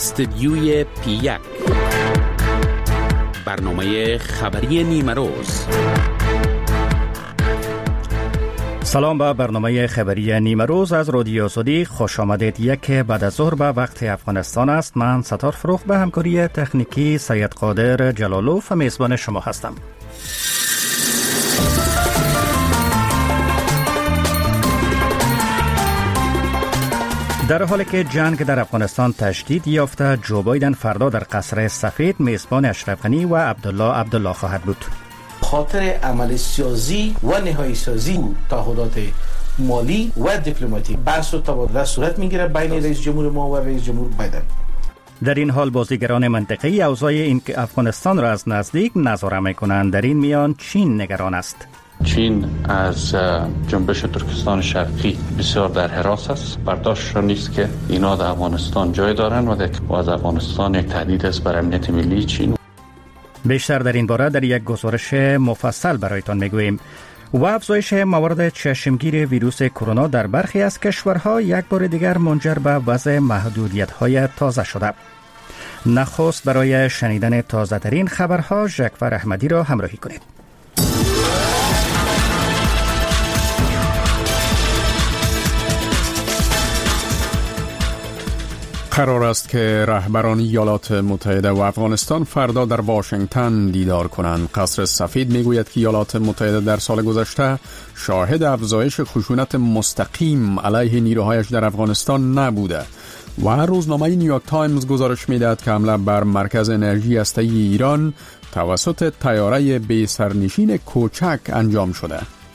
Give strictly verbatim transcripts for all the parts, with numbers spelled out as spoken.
استدیوی پی یک، برنامه خبری نیمه روز. سلام به برنامه خبری نیمه روز از رادیو آزادی خوش آمدید. یک بعد از ظهر به وقت افغانستان است. من ستار فروخ به همکاری تکنیکی سید قادر جلالوف میزبان شما هستم. در حالی که جنگ در افغانستان تشدید یافته، جو بایدن فردا در قصر سفید میزبان اشرف غنی و عبدالله عبدالله خواهد بود. خاطر عمل سیاسی و نهایی سازی تعهدات مالی و دیپلماتیک بحث و تبادله صورت میگیره بین رئیس جمهور ما و رئیس جمهور بایدن. در این حال بازیگران منطقه‌ای اوضاع این افغانستان را از نزدیک نظاره میکنند. در این میان چین نگران است. چین از جنبش ترکستان شرقی بسیار در حراس است. برداشت را نیست که اینا در افغانستان جای دارند و از افغانستان یک تهدید است بر امنیت ملی چین. بیشتر در این باره در یک گزارش مفصل برایتان میگوییم. و افزایش موارد چشمگیر ویروس کرونا در برخی از کشورها یک بار دیگر منجر به وضع محدودیت‌های تازه شده. نخست برای شنیدن تازه ترین خبرها ژکفر احمدی را همراهی کنید. قرار است که رهبران ایالات متحده و افغانستان فردا در واشنگتن دیدار کنند. قصر سفید میگوید که ایالات متحده در سال گذشته شاهد افزایش خشونت مستقیم علیه نیروهایش در افغانستان نبوده و روزنامه نیویورک تایمز گزارش میدهد که حمله بر مرکز انرژی هسته‌ای ایران توسط طیاره بی سرنشین کوچک انجام شده.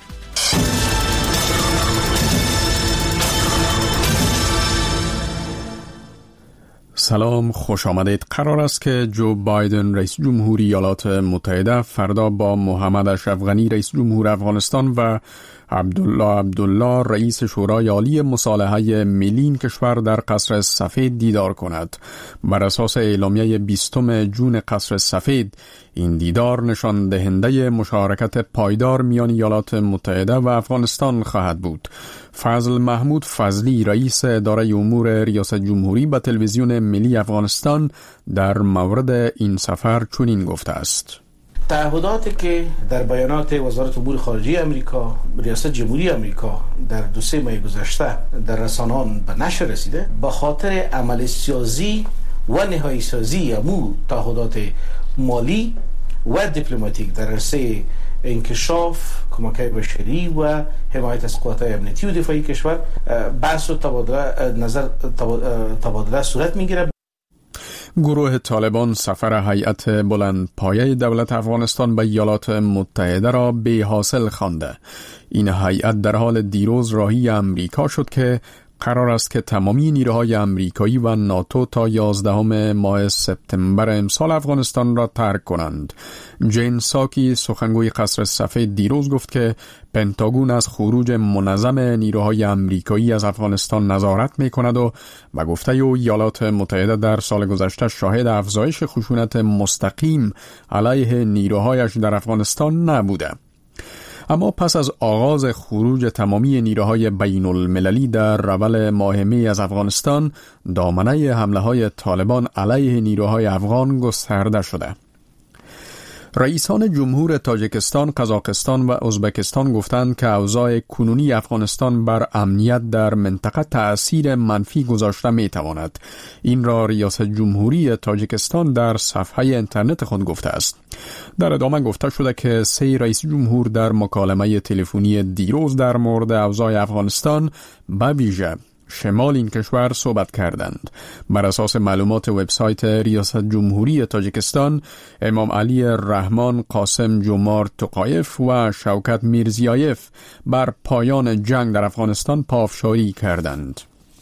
سلام، خوش آمدید. قرار است که جو بایدن رئیس جمهوری ایالات متحده فردا با محمد اشرف غنی رئیس جمهور افغانستان و عبدالله عبدالله رئیس شورای عالی مصالحه ملی این کشور در قصر سفید دیدار کند. بر اساس اعلامیه بیستم جون قصر سفید، این دیدار نشان دهنده مشارکت پایدار میان ایالات متحده و افغانستان خواهد بود. فضل محمود فضلی رئیس اداره امور ریاست جمهوری به تلویزیون ملی افغانستان در مورد این سفر چنین گفته است: تعهداتی که در بیانات وزارت امور خارجه امریکا، ریاست جمهوری امریکا در دو سه ماه گذشته در رسانه‌ها به نشر رسیده، به خاطر عمل سیاسی و نهایی سازی امو تعهدات مالی و دیپلماتیک در عرصه انکشاف، کمک بشری و حمایت از قوات‌های امنیتی و دفاعی کشور بحث و تبادله نظر تبادله صورت میگیره. گروه طالبان سفر هیئت بلندپایه دولت افغانستان به ایالات متحده را بی حاصل خوانده. این هیئت در حال دیروز راهی امریکا شد که قرار است که تمامی نیروهای امریکایی و ناتو تا یازدهم ماه سپتامبر امسال افغانستان را ترک کنند. جین ساکی سخنگوی قصر سفید دیروز گفت که پنتاگون از خروج منظم نیروهای امریکایی از افغانستان نظارت می کند و به گفته او ایالات متحده در سال گذشته شاهد افزایش خشونت مستقیم علیه نیروهایش در افغانستان نبوده. اما پس از آغاز خروج تمامی نیروهای بین المللی در رول ماه می از افغانستان، دامنه حمله های طالبان علیه نیروهای افغان گسترده شده. رئیسان جمهور تاجیکستان، قزاقستان و ازبکستان گفتند که اوضاع کنونی افغانستان بر امنیت در منطقه تأثیر منفی گذاشته می تواند. این را ریاست جمهوری تاجیکستان در صفحه اینترنت خود گفته است. در ادامه گفته شده که سه رئیس جمهور در مکالمه تلفنی دیروز در مورد اوضاع افغانستان به ویژه شمال این کشور صحبت کردند. بر اساس معلومات وبسایت ریاست جمهوری تاجیکستان، امام علی رحمان، قاسم جمار توقایف و شوکت میرزیایف بر پایان جنگ در افغانستان پافشاری کردند.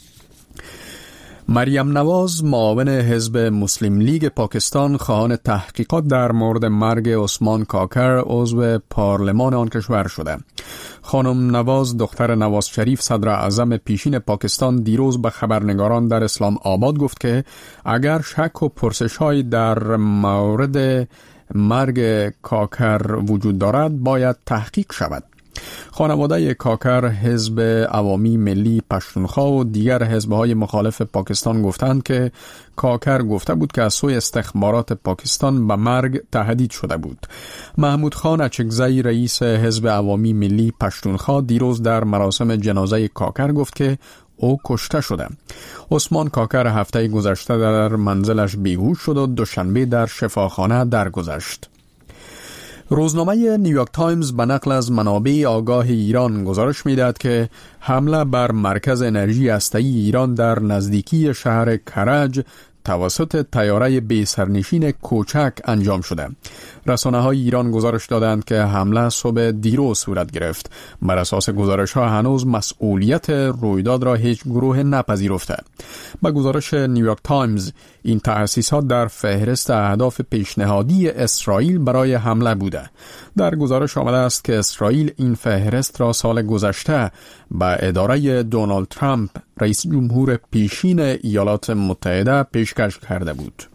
مریم نواز، معاون حزب مسلم لیگ پاکستان، خواهان تحقیقات در مورد مرگ عثمان کاکر عضو پارلمان آن کشور شده. خانم نواز، دختر نواز شریف صدر اعظم پیشین پاکستان، دیروز به خبرنگاران در اسلام آباد گفت که اگر شک و پرسش‌هایی در مورد مرگ کاکر وجود دارد باید تحقیق شود. خانواده کاکر، حزب عوامی ملی پشتونخوا و دیگر حزب‌های مخالف پاکستان گفتند که کاکر گفته بود که از سوی استخبارات پاکستان به مرگ تهدید شده بود. محمود خان اچکزی، رئیس حزب عوامی ملی پشتونخوا، دیروز در مراسم جنازه کاکر گفت که او کشته شده. عثمان کاکر هفته گذشته در منزلش بیهوش شد و دوشنبه در شفاخانه درگذشت. روزنامه نیویورک تایمز به نقل از منابع آگاه ایران گزارش می‌دهد که حمله بر مرکز انرژی هسته‌ای ایران در نزدیکی شهر کرج توسط طیاره بی سرنشین کوچک انجام شده. رسانه‌های ایران گزارش دادند که حمله صبح دیروز صورت گرفت. بر اساس گزارش‌ها هنوز مسئولیت رویداد را هیچ گروه نپذیرفته. با گزارش نیویورک تایمز، این تأسیسات در فهرست اهداف پیشنهادی اسرائیل برای حمله بوده. در گزارش آمده است که اسرائیل این فهرست را سال گذشته به اداره دونالد ترامپ، رئیس جمهور پیشین ایالات متحده، پیشکش کرده بود.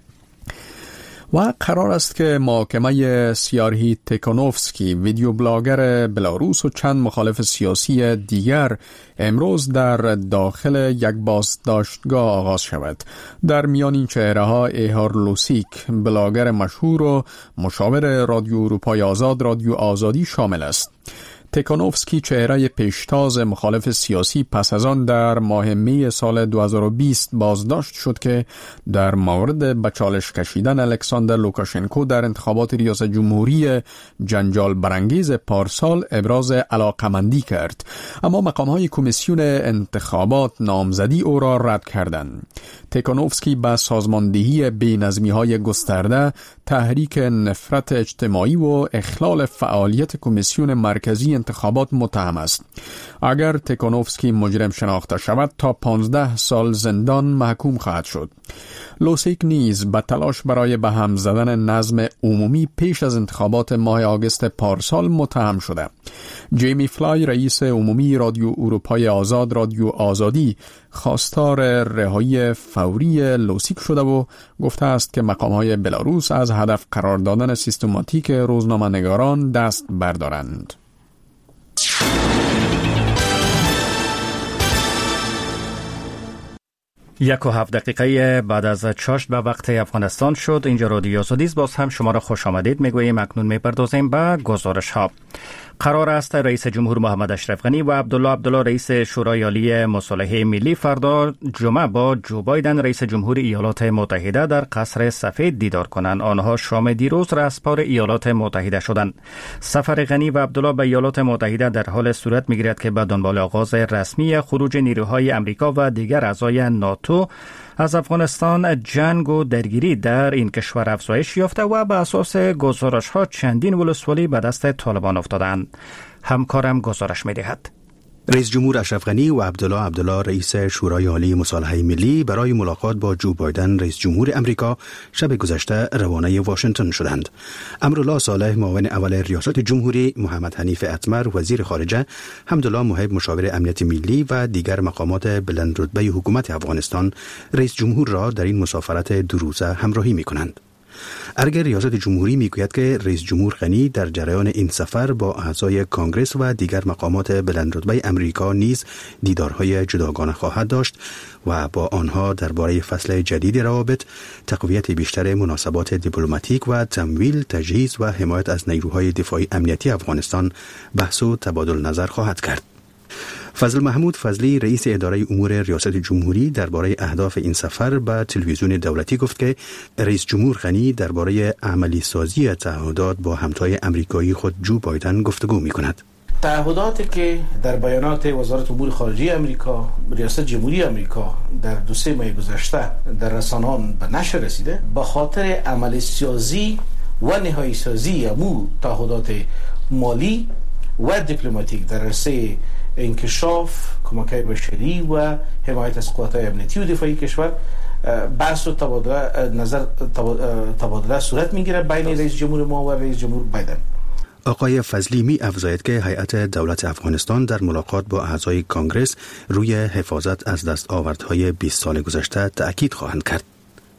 و قرار است که محاکمه سیارهی تیکانوفسکی، ویدیو بلاگر بلاروس و چند مخالف سیاسی دیگر امروز در داخل یک بازداشتگاه آغاز شود. در میان این چهره ها ایهار لوسیک، بلاگر مشهور و مشاور رادیو اروپای آزاد، رادیو آزادی شامل است. تیکانوفسکی چهره پیشتاز مخالف سیاسی پس از آن در ماه می سال دو هزار و بیست بازداشت شد که در مورد به چالش کشیدن الکساندر لوکاشنکو در انتخابات ریاست جمهوری جنجال برانگیز پارسال ابراز علاقمندی کرد، اما مقام‌های کمیسیون انتخابات نامزدی او را رد کردند. تیکانوفسکی به سازماندهی بی‌نظمی‌های گسترده، تحریک نفرت اجتماعی و اخلال فعالیت کمیسیون مرکزی انتخابات متهم است. اگر تیکانوفسکی مجرم شناخته شود تا پانزده سال زندان محکوم خواهد شد. لوسیک نیز به تلاش برای به هم زدن نظم عمومی پیش از انتخابات ماه آگوست پارسال متهم شده. جیمی فلای، رئیس عمومی رادیو اروپای آزاد، رادیو آزادی، خواستار رهایی فوری لوسیک شده و گفته است که مقام‌های بلاروس از هدف قرار دادن سیستماتیک روزنامه‌نگاران دست بردارند. یک و هفت دقیقه بعد از چاشت به وقت افغانستان شد. اینجا رادیو آزادی است. باز هم شما را خوش آمدید میگوییم. اکنون میپردازیم به گزارش ها. قرار است رئیس جمهور محمد اشرف غنی و عبدالله عبدالله، رئیس شورای عالی مصالحه ملی، فردا جمعه با جو بایدن، رئیس جمهور ایالات متحده، در قصر سفید دیدار کنند. آنها شام دیروز رسپار ایالات متحده شدند. سفر غنی و عبدالله به ایالات متحده در حال صورت میگیرد که به دنبال آغاز رسمی خروج نیروهای امریکا و دیگر اعضای ناتو از افغانستان، جنگ و درگیری در این کشور افزایش یافته و به اساس گزارش ها چندین ولسوالی به دست طالبان افتادند. همکارم گزارش می دهد. رئیس جمهور اشرف غنی و عبدالله عبدالله، رئیس شورای عالی مصالحه ملی، برای ملاقات با جو بایدن، رئیس جمهور امریکا، شب گذشته روانه واشنگتن شدند. امرالله صالح، معاون اول ریاست جمهوری، محمد حنیف اتمر، وزیر خارجه، حمدالله محب، مشاور امنیت ملی و دیگر مقامات بلند رتبه حکومت افغانستان، رئیس جمهور را در این مسافرت دو روزه همراهی می کنند. ارگ ریاست جمهوری میگوید که رئیس جمهور غنی در جریان این سفر با اعضای کانگرس و دیگر مقامات بلند رتبه امریکا نیز دیدارهای جداگانه خواهد داشت و با آنها درباره فصل جدید روابط، تقویت بیشتر مناسبات دیپلماتیک و تمویل، تجهیز و حمایت از نیروهای دفاعی امنیتی افغانستان بحث و تبادل نظر خواهد کرد. فضل محمود فضلی، رئیس اداره امور ریاست جمهوری، درباره اهداف این سفر به تلویزیون دولتی گفت که رئیس جمهور غنی درباره عملی سازی تعهدات با همتای امریکایی خود جو بایدن گفتگو می کند. تعهداتی که در بیانات وزارت امور خارجه امریکا، ریاست جمهوری امریکا در دو سه ماه گذشته در رسانه‌ها به نشر رسیده، به خاطر عملی سازی و نهایی سازی امو تعهدات مالی و دیپلماتیک در راسته انکشاف، کمک بشری و حمایت از قوات‌های امنیتی و دفاعی کشور، بحث و تبادله نظر تبادله صورت میگیره بین رئیس جمهور ما و رئیس جمهور بایدن. آقای فضلی می افزاید که هیئت دولت افغانستان در ملاقات با اعضای کانگرس روی حفاظت از دستاوردهای بیست سال گذشته تأکید خواهند کرد.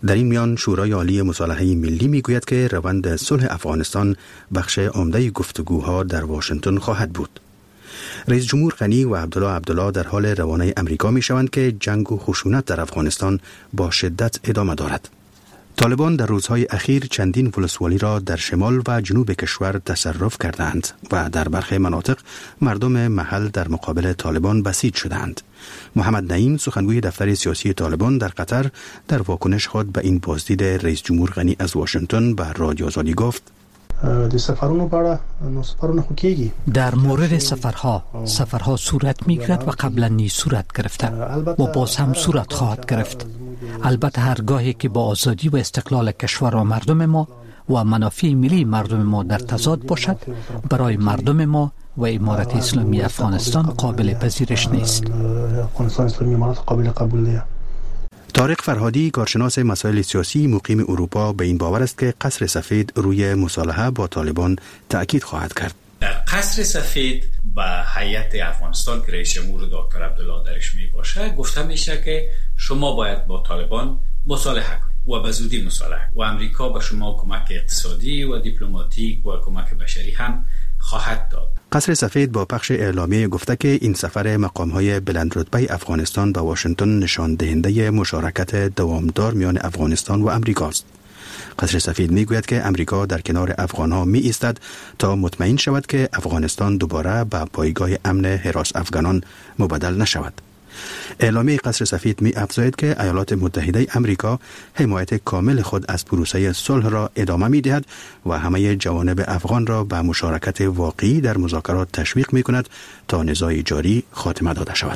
در این میان شورای عالی مصالحه ملی میگوید که روند صلح افغانستان بخش عمده گفتگوها در واشنگتن خواهد بود. رئیس جمهور غنی و عبدالله عبدالله در حال روانه امریکا می شوند که جنگ و خشونت در افغانستان با شدت ادامه دارد. طالبان در روزهای اخیر چندین ولسوالی را در شمال و جنوب کشور تصرف کردند و در برخی مناطق مردم محل در مقابل طالبان بسیج شدند. محمد نعیم سخنگوی دفتر سیاسی طالبان در قطر در واکنش خود به این بازدید رئیس جمهور غنی از واشنگتن به رادیو آزادی گفت: د سفرونو په اړه نو سفرونه خو کیږي. در مورد سفرها سفرها صورت میگیرد و قبلا نیز صورت گرفته و باز هم صورت خواهد گرفت. البته هرگاهی که با آزادی و استقلال کشور و مردم ما و منافع ملی مردم ما در تضاد باشد، برای مردم ما و امارت اسلامی افغانستان قابل پذیرش نیست. افغانستان اسلامی امارت قابل قبول نیست. طارق فرهادی، کارشناس مسائل سیاسی مقیم اروپا، به این باور است که قصر سفید روی مصالحه با طالبان تأکید خواهد کرد. در قصر سفید با هیئت افغانستان که رئیس جمهور دکتر عبدالله درش می باشه گفته میشه که شما باید با طالبان مصالحه کنید و به زودی مصالحه و امریکا به شما کمک اقتصادی و دیپلماتیک و کمک بشری هم خواهد داد. قصر سفید با پخش اعلامیه گفته که این سفر مقام‌های بلندرتبه افغانستان به واشنگتن نشان دهنده مشارکت دوامدار میان افغانستان و امریکا است. قصر سفید میگوید که امریکا در کنار افغان‌ها می ایستد تا مطمئن شود که افغانستان دوباره به پایگاه امن حراس افغانان مبدل نشود. اعلامیه قصر سفید می افزاید که ایالات متحده امریکا حمایت کامل خود از پروسه صلح را ادامه می دهد و همه جوانب افغان را به مشارکت واقعی در مذاکرات تشویق می کند تا نزاع جاری خاتمه داده شود.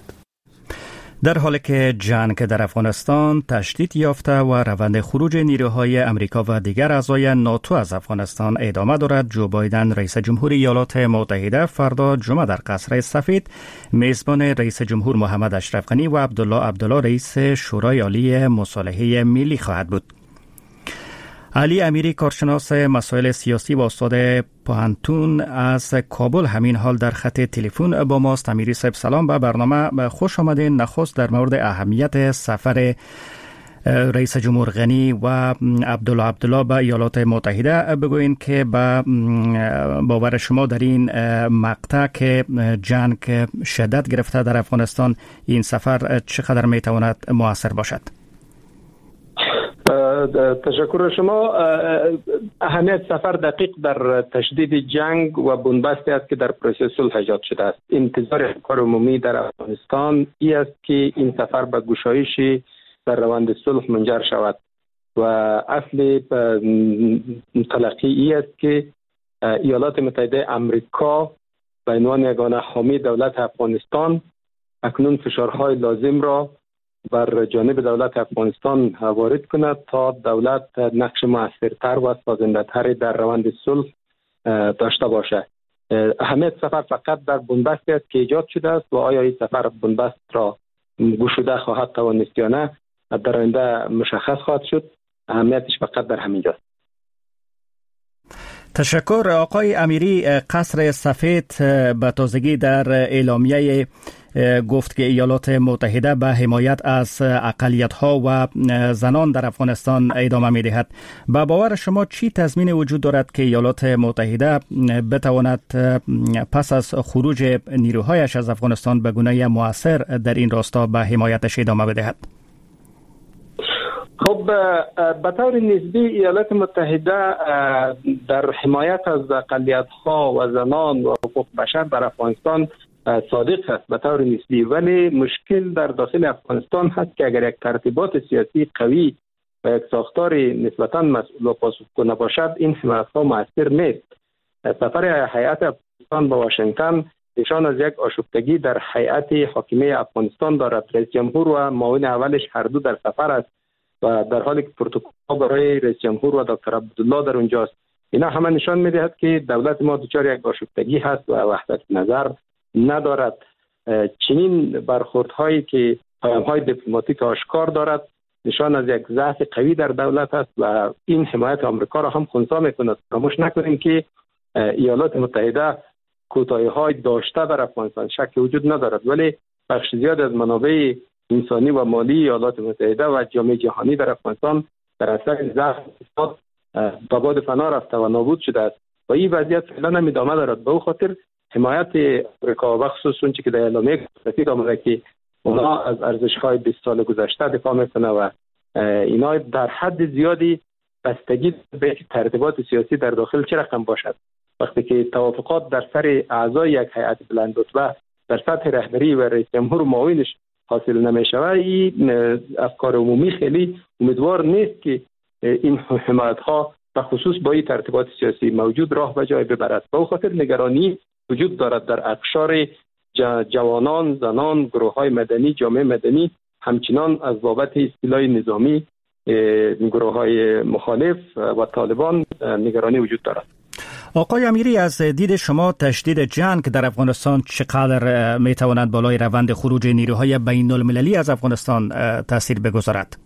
در حالی که جنگ در افغانستان تشدید یافته و روند خروج نیروهای امریکا و دیگر اعضای ناتو از افغانستان ادامه دارد، جو بایدن رئیس جمهور ایالات متحده فردا جمعه در قصر سفید میزبان رئیس جمهور محمد اشرف غنی و عبدالله عبدالله رئیس شورای عالی مصالحه ملی خواهد بود. علی امیری، کارشناس مسائل سیاسی و استاد پوهنتون از کابل همین حال در خط تلفن با ماست. امیری صاحب سلام، به برنامه خوش آمدین. نخست در مورد اهمیت سفر رئیس جمهور غنی و عبدالله عبدالله به ایالات متحده بگوین که با باور شما در این مقطع که جنگ شدت گرفته در افغانستان این سفر چقدر میتواند مؤثر باشد؟ تشکر شما. اهمیت سفر دقیق در تشدید جنگ و بنبستی است که در پروسه صلح ایجاد شده است. انتظار افکار عمومی در افغانستان این است که این سفر به گشایش در روند صلح منجر شود و اصل تلقی این است که ایالات متحده امریکا به عنوان یگانه حامی دولت افغانستان اکنون فشارهای لازم را بر جانب دولت افغانستان وارد کند تا دولت نقش مؤثرتر و سازنده‌تری در روند صلح داشته باشد. اهمیت سفر فقط در بنبستی است که ایجاد شده است و آیا این سفر بنبست را گشوده خواهد توانست یا نه در آینده مشخص خواهد شد. اهمیتش فقط در همین جاست. تشکر آقای امیری. قصر سفید به تازگی در اعلامیه گفت که ایالات متحده به حمایت از اقلیت‌ها و زنان در افغانستان ادامه می‌دهد. به باور شما چی تضمین وجود دارد که ایالات متحده بتواند پس از خروج نیروهایش از افغانستان به گونه مؤثر در این راستا به حمایتش ادامه بدهد؟ خب به طور نسبی ایالات متحده در حمایت از اقلیت‌ها و زنان و حقوق بشر در افغانستان صادق است به طور نسبی، ولی مشکل در داخل افغانستان هست که اگر یک ترتیبات سیاسی قوی و یک ساختار نسبتاً مسئول و پاسخگو نباشد این حمایت‌ها مؤثر نیست. سفر هیئت افغانستان به واشنگتن نشان از یک آشفتگی در هیئت حاکمه افغانستان دارد. رئیس جمهور و معاون اولش هر دو در سفر است و در حالی که پروتکل برای رئیس جمهور و دکتر عبدالله در اونجاست. اینا همه نشان می‌دهد که دولت ما دچار یک آشفتگی هست و وحدت نظر ندارد. چنین برخوردهایی که پیام‌های دیپلماتیک آشکار دارد نشان از یک ضعف قوی در دولت است و این حمایت آمریکا را هم خنثی می‌کند. فراموش نکنیم که ایالات متحده کوتاهی‌های داشته در افغانستان شک وجود ندارد، ولی بخش زیاد از منابع انسانی و مالی ایالات متحده و جامعه جهانی در افغانستان در اثر ضعف اقتصاد به باد فنا رفته و نابود شده است و این وضعیت فعلا هم ادامه دارد. به او خاطر حمایت آمریکا و خصوص اون که در اعلامیه گفته آمده که اونا از ارزش‌های بیست سال گذشته دفاع میکنه و اینا در حد زیادی بستگی به ترتیبات سیاسی در داخل چه رقم باشد. وقتی که توافقات در سر اعضای یک هیئت بلند رتبه در سطح رهبری و رئیس جمهور و معاونش حاصل نمی‌شود، این افکار عمومی خیلی امیدوار نیست که این حمایت‌ها به خصوص با این ترتیبات سیاسی موجود راه به جای ببرد. به خاطر نگرانی وجود دارد در اقشار جوانان، زنان، گروه‌های مدنی، جامعه مدنی، همچنان از بابت اصطلاح نظامی گروه‌های مخالف و طالبان نگرانی وجود دارد. آقای امیری، از دید شما تشدید جنگ در افغانستان چقدر میتواند بالای روند خروج نیروهای بین المللی از افغانستان تاثیر بگذارد؟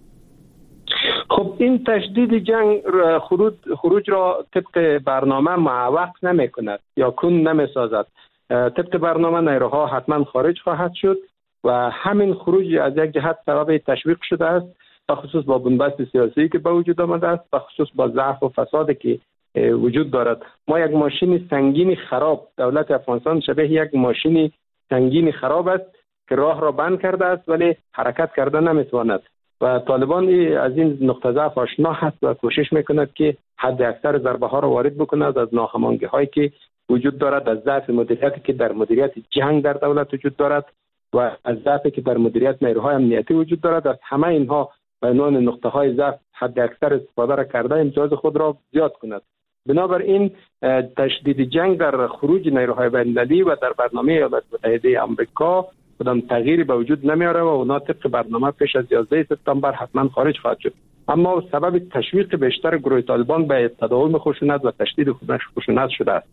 خب این تشدید جنگ خروج خروج را طبق برنامه معوق نمی کند یا کن نمی سازد. طبق برنامه نیروها حتما خارج خواهد شد و همین خروج از یک جهت سبب تشویق شده است، به خصوص با بنبست سیاسی که به وجود آمده است، به خصوص با ضعف و فسادی که وجود دارد. ما یک ماشین سنگین خراب، دولت افغانستان شبیه یک ماشین سنگین خراب است که راه را بند کرده است ولی حرکت کرده نمیتواند و طالبان از این نقطه ضعف آشنا هست و کوشش میکند که حد اکثر ضربه ها را وارد بکند از ناهمانگی هایی که وجود دارد، از ضعف مدیریتی که در مدیریت جنگ در دولت وجود دارد و از ضعفی که در مدیریت نیروهای امنیتی وجود دارد. از همه اینها به عنوان نقطه های ضعف حد اکثر استفاده را کرده امتیاز خود را زیاد کند. بنابراین تشدید جنگ در خروج نیروهای بین‌المللی و در برنامه ایالات متحده آمریکا کدام تغییری به وجود نمیاره و اونا طبق برنامه پیش از یازده سپتامبر حتما خارج خواهد شد. اما سبب تشویق بیشتر گروه طالبان به تداوم خشونت و تشدید خشونت شده است.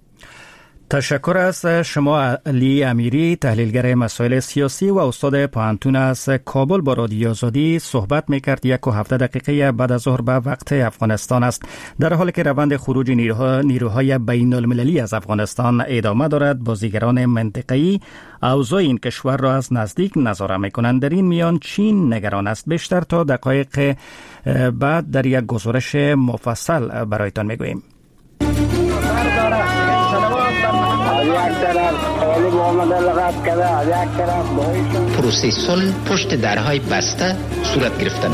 تشکر از شما علی امیری، تحلیلگر مسائل سیاسی و استاد پوهنتون از کابل. با رادیو آزادی صحبت میکرد. یک و هفته دقیقه بعد از ظهر به وقت افغانستان است. در حالی که روند خروج نیروها نیروهای بین المللی از افغانستان ادامه دارد، بازیگران منطقه‌ای اوضاع این کشور را از نزدیک نظاره میکنند. در این میان چین نگران است. بیشتر تا دقایق بعد در یک گزارش مفصل برایتان میگوییم. پروسه صلح پشت درهای بسته صورت گرفتن.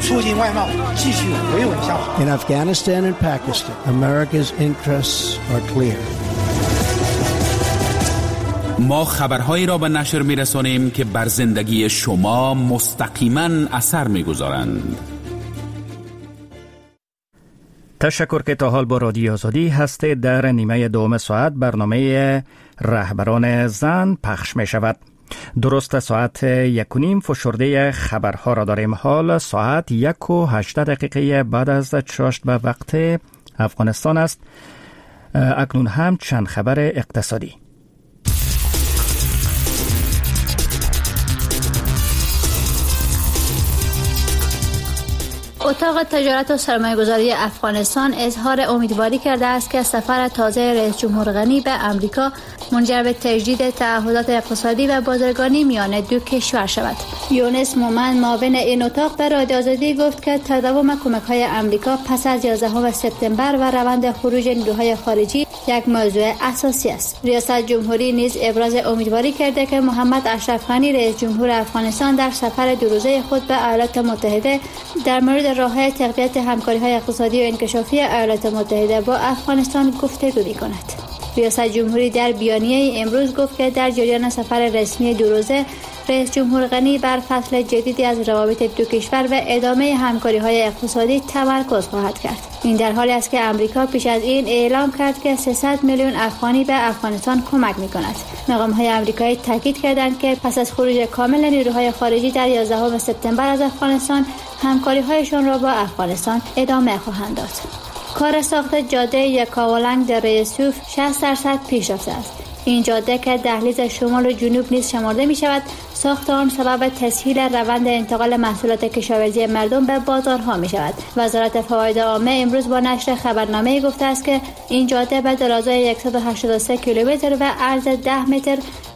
In Afghanistan and Pakistan, America's interests are clear. ما خبرهایی را به نشر می‌رسانیم که بر زندگی شما مستقیما اثر می‌گذارند. تشکر که تا حال با رادیو آزادی هستید. در نیمه دوم ساعت برنامه رهبران زن پخش می شود. درست ساعت یک و نیم فشرده خبرها را داریم. حال ساعت یک و هشت دقیقه بعد از چاشت به وقت افغانستان است. اکنون هم چند خبر اقتصادی. اتاق تجارت و سرمایه‌گذاری افغانستان اظهار امیدواری کرده است که سفر تازه رئیس جمهور غنی به امریکا منجر به تجدید تعهدات اقتصادی و بازرگانی میان دو کشور شود. یونس مومن معاون این اتاق به رادیو آزادی گفت که تداوم کمک‌های امریکا پس از یازدهم سپتامبر و روند خروج نیروهای خارجی یک موضوع اساسی است. ریاست جمهوری نیز ابراز امیدواری کرده که محمد اشرف غنی رئیس جمهور افغانستان در سفر دو روزه خود به ایالات متحده در مورد راه‌های تقویت همکاری‌های اقتصادی و انکشافی ایالات متحده با افغانستان گفتگو می‌کند. ریاست جمهوری در بیانیه امروز گفت که در جریان سفر رسمی دو روزه رئیس جمهور غنی بر فصل جدیدی از روابط دو کشور و ادامه همکاری‌های اقتصادی تمرکز خواهد کرد. این در حالی است که امریکا پیش از این اعلام کرد که سیصد میلیون افغانی به افغانستان کمک می‌کند. مقام‌های آمریکایی تاکید کردند که پس از خروج کامل نیروهای خارجی در یازدهم سپتامبر از افغانستان، همکاری‌هایشان را با افغانستان ادامه خواهند داد. کار ساخت جاده یکاولنگ در یوسف شصت درصد پیش رفته است. این جاده که دهلیز شمال و جنوب نیز شمرده می شود، ساخت آن سبب تسهیل روند انتقال محصولات کشاورزی مردم به بازارها می شود. وزارت فواید عامه امروز با نشر خبرنامه گفته است که این جاده به درازای صد و هشتاد و سه کیلومتر و عرض ده متر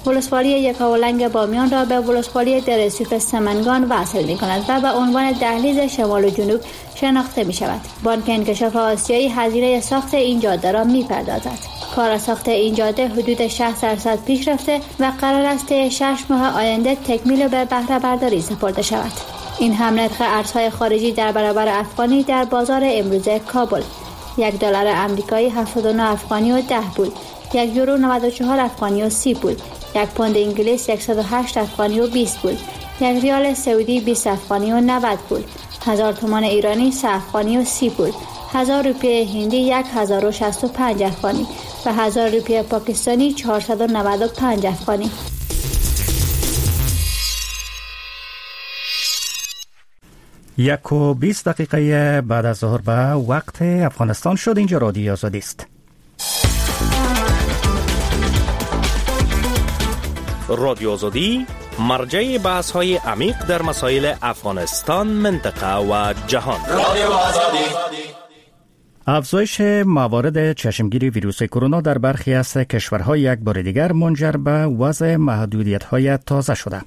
ولسوالی یکاولنگ بامیان را به ولسوالی درسیف سمنگان وصل می کند و به عنوان دهلیز شمال و جنوب شناخته می شود. بانک انکشاف آسیایی هزینه ساخت این جاده را می پردازد. کار ساخت این جاده حدود شصت درصد پیش رفته و قرار است شش ماه آینده تکمیل به بهره برداری سپرده شود. این هم نرخ ارزهای خارجی در برابر افغانی در بازار امروزه کابل. یک دلار آمریکایی هفتاد و نه افغانی و ده پول، یک یورو نود و چهار افغانی و سی پول، یک پوند انگلیس صد و هشت افغانی و بیست پول، یک ریال سعودی بیست افغانی و نود پول، هزار تومان ایرانی سه افغانی و سی پول، هزار روپیه هندی یک هزار و شصت و پنج افغانی و هزار روپیه پاکستانی چهارصد و نود و پنج افغانی. یک و بیست دقیقه بعد از ظهر به وقت افغانستان شد. اینجا رادیو آزادی است. رادیو آزادی مرجع بحث های عمیق در مسائل افغانستان، منطقه و جهان. رادیو آزادی. افزایش موارد چشمگیری ویروس کرونا در برخی از کشورها یک بار دیگر منجر به وضع محدودیت‌های تازه شده.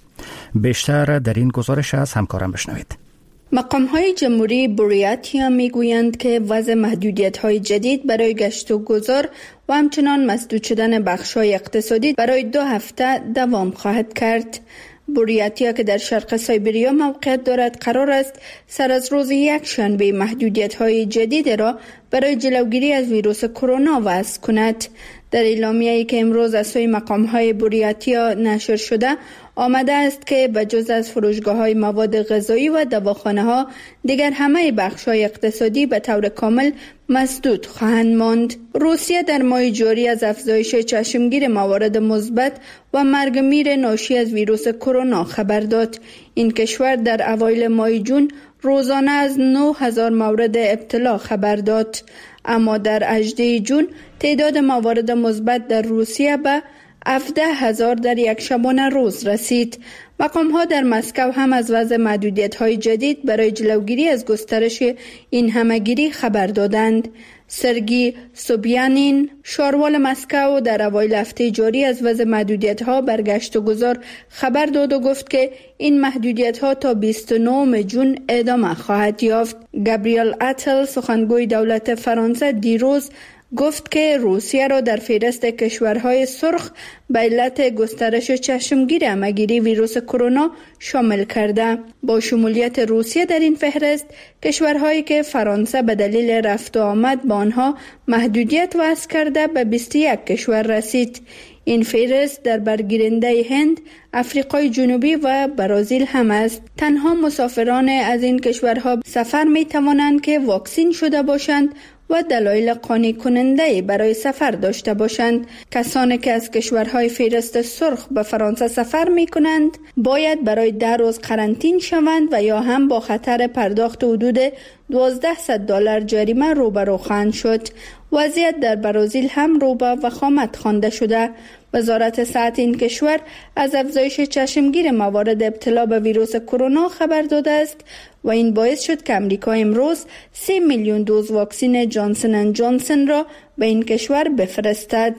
بیشتر در این گزارش از همکارم بشنوید. مقام‌های جمهوری بوریاتیا می‌گویند که وضع محدودیت‌های جدید برای گشت و گذار و همچنان مسدود شدن بخش‌های اقتصادی برای دو هفته دوام خواهد کرد. بوریاتیا که در شرق سایبریا موقعیت دارد قرار است سر از روز یک شنبه محدودیت‌های جدید را برای جلوگیری از ویروس کرونا وضع کند. در اعلامیه‌ای که امروز از سوی مقام‌های بوریاتیا نشر شده آمده است که بجز از فروشگاه‌های مواد غذایی و دواخانه‌ها دیگر همه بخش‌های اقتصادی به طور کامل مسدود خواهند ماند. روسیه در ماه جاری از افزایش چشمگیر موارد مثبت و مرگ میر ناشی از ویروس کرونا خبر داد. این کشور در اوایل ماه جون روزانه از نه هزار مورد ابتلا خبر داد، اما در هجدهم جون تعداد موارد مثبت در روسیه به هفده هزار در یک شبانه روز رسید. مقام‌ها در مسکو هم از وضع محدودیت‌های جدید برای جلوگیری از گسترش این همه‌گیری خبر دادند. سرگی سوبیانین، شاروال مسکو، در اوایل هفته جاری از وضع محدودیت‌ها بر گشت و گذار خبر داد و گفت که این محدودیت‌ها تا بیست و نهم جون ادامه خواهد یافت. گابریل اتل، سخنگوی دولت فرانسه، دیروز گفت که روسیه را در فهرست کشورهای سرخ به علت گسترش چشمگیر همه‌گیری ویروس کرونا شامل کرده. با شمولیت روسیه در این فهرست، کشورهایی که فرانسه به دلیل رفت و آمد با آنها محدودیت وضع کرده به بیست و یک کشور رسید. این فهرست در برگیرنده هند، افریقای جنوبی و برزیل هم است. تنها مسافران از این کشورها سفر می توانند که واکسین شده باشند و دلایل قانع کننده برای سفر داشته باشند. کسانی که از کشورهای فهرست سرخ به فرانسه سفر می کنند باید برای ده روز قرنطین شوند و یا هم با خطر پرداخت حدود دوازده دلار جریمه روبرو خواهند شد. وضعیت در برزیل هم رو به وخامت خوانده شده. وزارت صحت این کشور از افزایش چشمگیر موارد ابتلا به ویروس کرونا خبر داده است و این باعث شد که امریکا امروز سه میلیون دوز واکسن جانسن اند جانسن را به این کشور بفرستد.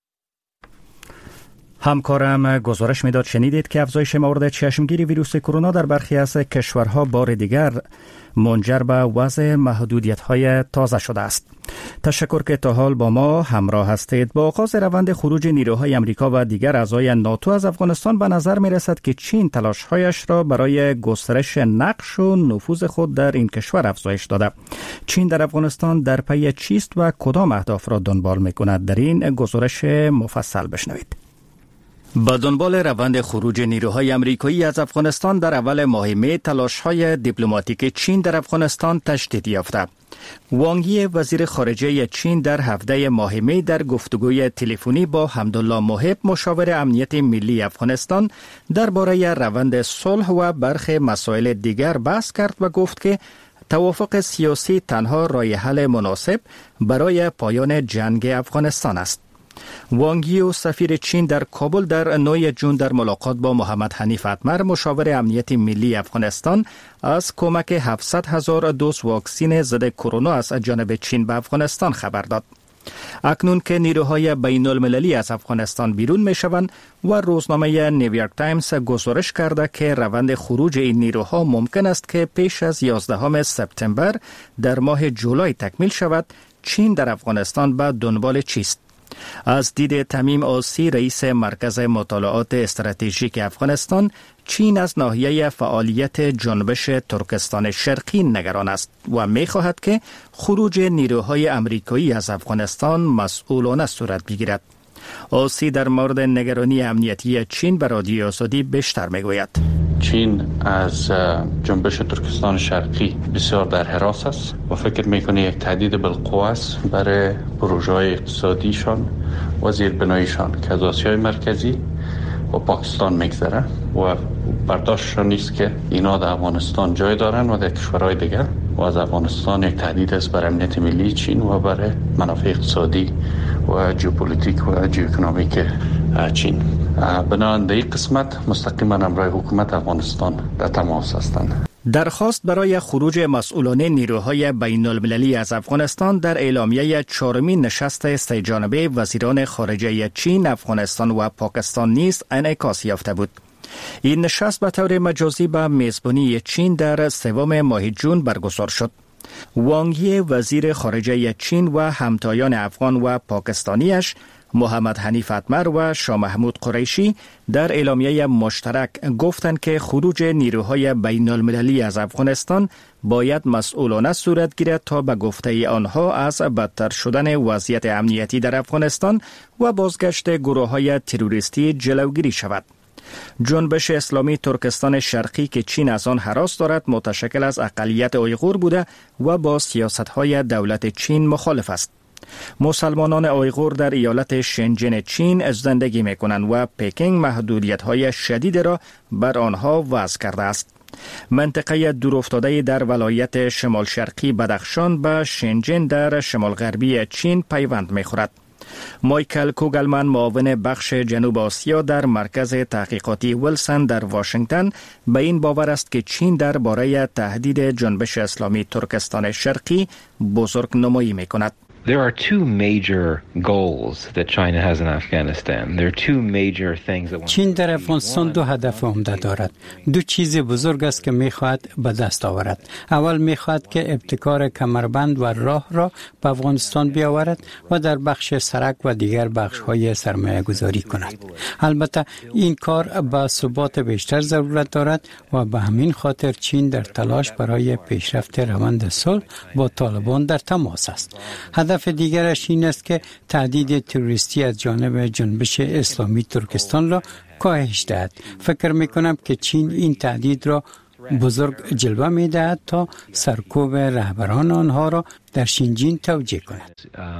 همکارم گزارش میداد شنیدید که افزایش موارد چشمگیری ویروس کرونا در برخی از کشورها بار دیگر منجر به وضع محدودیت‌های تازه شده است. تشکر که تا حال با ما همراه هستید. با آغاز روند خروج نیروهای امریکا و دیگر اعضای ناتو از افغانستان به نظر می رسد که چین تلاش‌هایش را برای گسترش نقش و نفوذ خود در این کشور افزایش داده. چین در افغانستان در پی چیست و کدام اهداف را دنبال می کند؟ در این گزارش مفصل بشنوید. با دنبال روند خروج نیروهای آمریکایی از افغانستان در اول ماه می، تلاش‌های دیپلماتیک چین در افغانستان تشدید یافته. وانگ یی وزیر خارجه چین در هفده ماه می در گفتگوی تلفنی با حمدالله محب مشاور امنیت ملی افغانستان درباره روند صلح و برخی مسائل دیگر بحث کرد و گفت که توافق سیاسی تنها راه حل مناسب برای پایان جنگ افغانستان است. وانگ یی و سفیر چین در کابل در نهم جون در ملاقات با محمد حنیف اتمر مشاور امنیت ملی افغانستان از کمک هفتصد هزار دوز واکسن ضد کرونا از جانب چین به افغانستان خبر داد. اکنون که نیروهای بین المللی از افغانستان بیرون می شوند و روزنامه نیویورک تایمز گزارش کرده که روند خروج این نیروها ممکن است که پیش از یازدهم سپتامبر در ماه جولای تکمیل شود، چین در افغانستان به دنبال چیست؟ از دید تمیم آسی، رئیس مرکز مطالعات استراتژیک افغانستان، چین از ناحیه فعالیت جنبش ترکستان شرقی نگران است و می خواهد که خروج نیروهای امریکایی از افغانستان مسئولانه صورت بگیرد. آسی در مورد نگرانی امنیتی چین به رادیو آزادی بیشتر می گوید. چین از جنبش ترکستان شرقی بسیار در حراس است و فکر میکنه یک تهدید بالقوه است برای پروژه های اقتصادیشان و زیربناییشان که از آسیای مرکزی و پاکستان میگذره و برداشت نیست که اینا در افغانستان جای دارن و در کشورهای دیگر و از افغانستان یک تهدید است برای امنیت ملی چین و برای منافع اقتصادی و ژئوپلیتیک و ژئواکونومیک چین. بنابراین در این قسمت مستقیما همراه حکومت افغانستان در تماس هستند. درخواست برای خروج مسئولان نیروهای بین المللی از افغانستان در اعلامیه چهارمین نشست سه‌جانبه وزیران خارجه چین، افغانستان و پاکستان نیز انعکاس یافته بود. این نشست به طور مجازی به میزبانی چین در سوم ماه جون برگزار شد. وانگ یی وزیر خارجه چین و همتایان افغان و پاکستانیش، محمد حنیف اتمر و شاه محمود قریشی در اعلامیه مشترک گفتند که خروج نیروهای بین المللی از افغانستان باید مسئولانه صورت گیرد تا به گفته آنها از بدتر شدن وضعیت امنیتی در افغانستان و بازگشت گروه‌های تروریستی جلوگیری شود. جنبش اسلامی ترکستان شرقی که چین از آن هراس دارد متشکل از اقلیت اویغور بوده و با سیاست‌های دولت چین مخالف است. مسلمانان اویغور در ایالت شنجن چین زندگی می کنند و پکینگ محدودیت‌های شدید را بر آنها وضع کرده است. منطقه دورافتاده در ولایت شمال شرقی بدخشان به شنجن در شمال غربی چین پیوند می خورد. مایکل کوگلمن، معاون بخش جنوب آسیا در مرکز تحقیقاتی ویلسون در واشنگتن، به این باور است که چین درباره تهدید جنبش اسلامی ترکستان شرقی بزرگ نمایی می کند. There are two major goals that China has in Afghanistan. There are two major things that چین در افغانستان دو هدف عمده دارد. دو چیز بزرگ است که می‌خواهد به دست آورد. اول می‌خواهد که ابتکار کمربند و راه را به افغانستان بیاورد و در بخش سرک و دیگر بخش‌های سرمایه‌گذاری کند. البته این کار به ثبات بیشتر ضرورت دارد و به همین خاطر چین در تلاش برای پیشرفت روند صلح با طالبان در تماس است. هدف هدف دیگرش این است که تهدید تروریستی از جانب جنبش اسلامی ترکستان را کاهش دهد. فکر میکنم که چین این تهدید را بزرگ جلوه میدهد تا سرکوب رهبران آنها را در شینجین توجیه کند.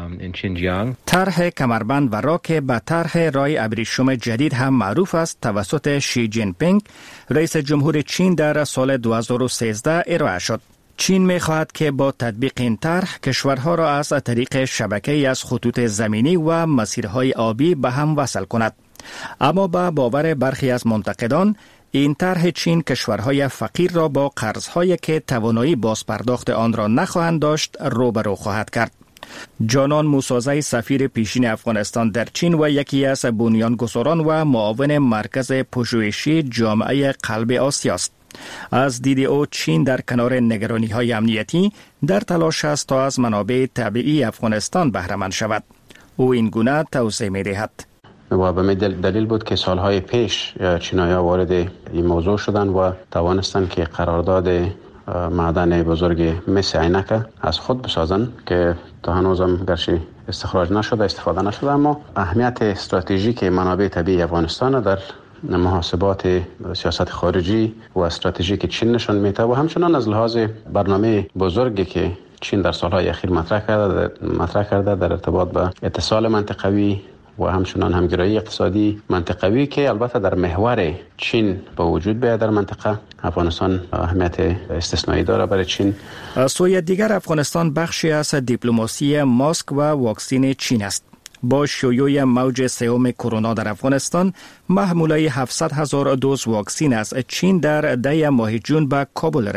طرح کمربند و راه که به طرح رای ابریشم جدید هم معروف است توسط شی جین پینگ، رئیس جمهور چین در سال دو هزار و سیزده ارائه شد. چین می‌خواهد که با تطبیق این طرح کشورها را از طریق شبکه‌ای از خطوط زمینی و مسیرهای آبی به هم وصل کند. اما با باور برخی از منتقدان، این طرح چین کشورهای فقیر را با قرض‌هایی که توانایی بازپرداخت آن را نخواهند داشت روبرو خواهد کرد. جانان موسازی، سفیر پیشین افغانستان در چین و یکی از بنیانگذاران و معاون مرکز پژوهشی جامعه قلب آسیا است. از دید او چین در کنار نگرانی‌های امنیتی در تلاش است تا از منابع طبیعی افغانستان بهره مند شود. او این گونه توضیح می‌دهد. و به دلیل بود که سالهای پیش چینایی‌ها وارد این موضوع شدند و توانستند که قرارداد معدن بزرگ مس عینک از خود بسازند که تا هنوزم گرچه استخراج نشده، استفاده نشده، اما اهمیت استراتژیک منابع طبیعی افغانستان در محاسبات سیاست خارجی و استراتژیک چین نشان میده و همچنان از لحاظ برنامه بزرگی که چین در سالهای اخیر مطرح کرده مطرح کرده در ارتباط با اتصال منطقوی و همچنان همگرایی اقتصادی منطقوی که البته در محور چین با وجود بیاید در منطقه، افغانستان اهمیت استثنایی داره برای چین. از سوی دیگر افغانستان بخشی از دیپلماسی ماسک و واکسین چین است. با شیوع موج سوم کرونا در افغانستان، محموله هفتصد هزار دوز واکسن از چین در ده ماه جون به کابل رسید.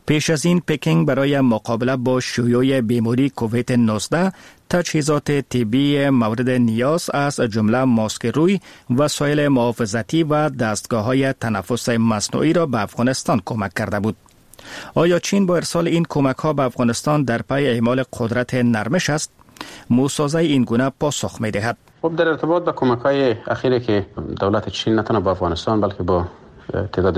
پیش از این پکینگ برای مقابله با شیوع بیماری کووید نوزده تجهیزات طبی مورد نیاز از جمله ماسک روی، وسایل محافظتی و دستگاه‌های تنفس مصنوعی را به افغانستان کمک کرده بود. آیا چین با ارسال این کمک‌ها به افغانستان در پی اعمال قدرت نرمش است؟ موسازه این گونه پاسخ می‌دهد. خب در ارتباط با کمک‌های اخیری که دولت چین نه تنها به افغانستان بلکه با تعداد